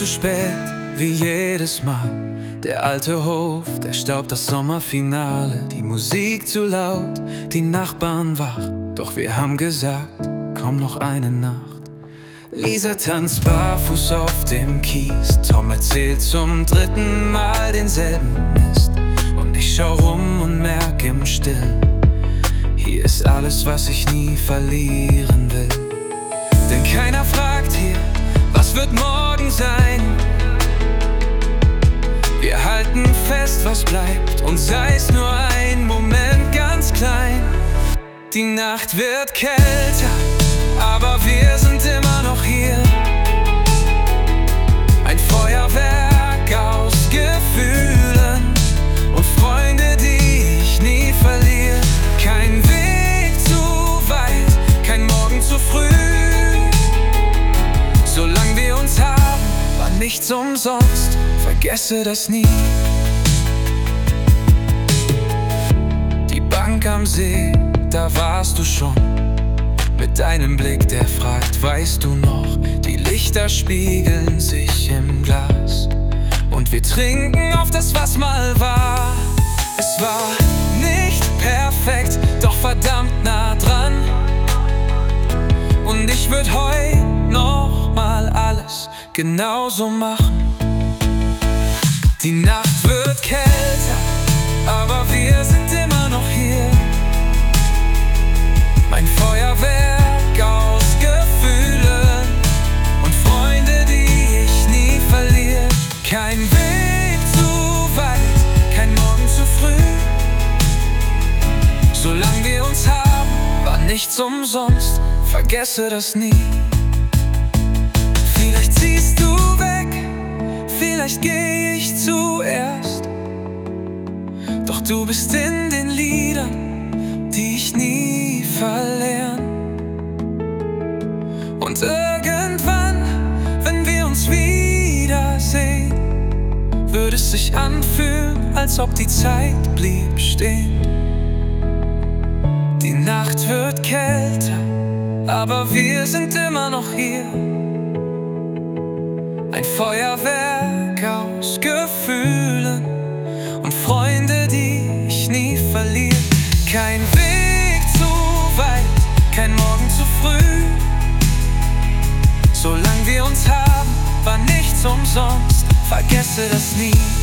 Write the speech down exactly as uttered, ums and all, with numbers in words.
spät, wie jedes Mal. Der alte Hof, der staubt das Sommerfinale. Die Musik zu laut, die Nachbarn wach. Doch wir haben gesagt, komm noch eine Nacht. Lisa tanzt barfuß auf dem Kies. Tom erzählt zum dritten Mal denselben Mist. Und ich schau rum und merk im Stillen, hier ist alles, was ich nie verlieren will. Denn keiner fragt hier, was wird morgen sein? Wir halten fest, was bleibt, und sei es nur ein Moment ganz klein. Die Nacht wird kälter, aber wir sind immer noch hier. Ein Feuerwerk aus Gefühlen und Freunde, die ich nie verliere. Kein Weg zu weit, kein Morgen zu früh. Solange wir uns haben, war nichts umsonst, vergesse das nie. Die Bank am See, da warst du schon, mit deinem Blick, der fragt, weißt du noch? Die Lichter spiegeln sich im Glas und wir trinken auf das, was mal war. Es war nicht perfekt, doch verdammt nah dran. Und ich würd heut noch mal alles genauso machen. Die Nacht wird kälter, aber wir sind immer noch hier. Mein Feuerwerk aus Gefühlen und Freunde, die ich nie verliere. Kein Weg zu weit, kein Morgen zu früh. Solange wir uns haben, war nichts umsonst, vergesse das nie. Vielleicht ziehst du weg, vielleicht geh ich zuerst. Doch du bist in den Liedern, die ich nie verlern. Und irgendwann, wenn wir uns wiedersehen, würde es sich anfühlen, als ob die Zeit blieb stehen. Die Nacht wird kälter, aber wir sind immer noch hier. Ein Feuerwerk aus Gefühlen und Freunde, die ich nie verliere. Kein Weg zu weit, kein Morgen zu früh. Solange wir uns haben, war nichts umsonst, vergesse das nie.